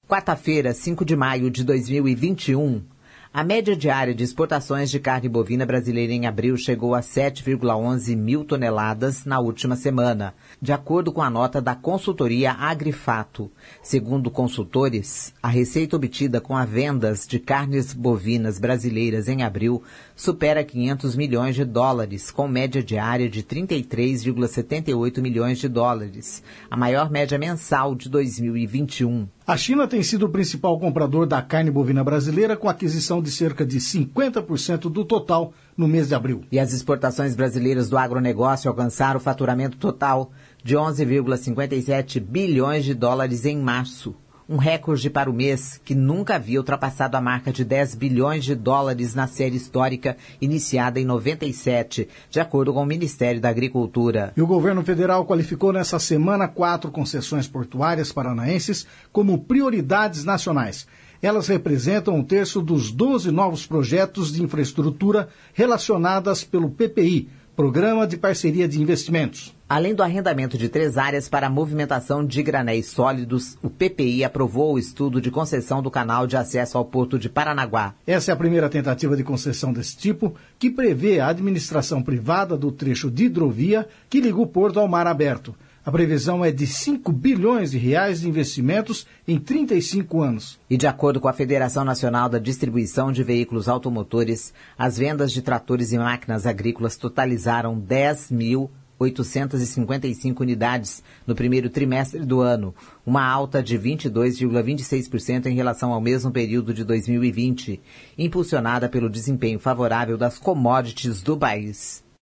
Quarta-feira, 5 de maio de 2021, a média diária de exportações de carne bovina brasileira em abril chegou a 7,11 mil toneladas na última semana, de acordo com a nota da consultoria Agrifato. Segundo consultores, a receita obtida com as vendas de carnes bovinas brasileiras em abril supera 500 milhões de dólares, com média diária de 33,78 milhões de dólares, a maior média mensal de 2021. A China tem sido o principal comprador da carne bovina brasileira, com aquisição de cerca de 50% do total no mês de abril. E as exportações brasileiras do agronegócio alcançaram o faturamento total de 11,57 bilhões de dólares em março. Um recorde para o mês que nunca havia ultrapassado a marca de 10 bilhões de dólares na série histórica iniciada em 97, de acordo com o Ministério da Agricultura. E o governo federal qualificou nessa semana 4 concessões portuárias paranaenses como prioridades nacionais. Elas representam 1/3 dos 12 novos projetos de infraestrutura relacionadas pelo PPI, Programa de Parceria de Investimentos. Além do arrendamento de 3 áreas para a movimentação de granéis sólidos, o PPI aprovou o estudo de concessão do canal de acesso ao Porto de Paranaguá. Essa é a primeira tentativa de concessão desse tipo, que prevê a administração privada do trecho de hidrovia que liga o porto ao mar aberto. A previsão é de 5 bilhões de reais de investimentos em 35 anos. E de acordo com a Federação Nacional da Distribuição de Veículos Automotores, as vendas de tratores e máquinas agrícolas totalizaram 10.855 unidades no primeiro trimestre do ano, uma alta de 22,26% em relação ao mesmo período de 2020, impulsionada pelo desempenho favorável das commodities do país.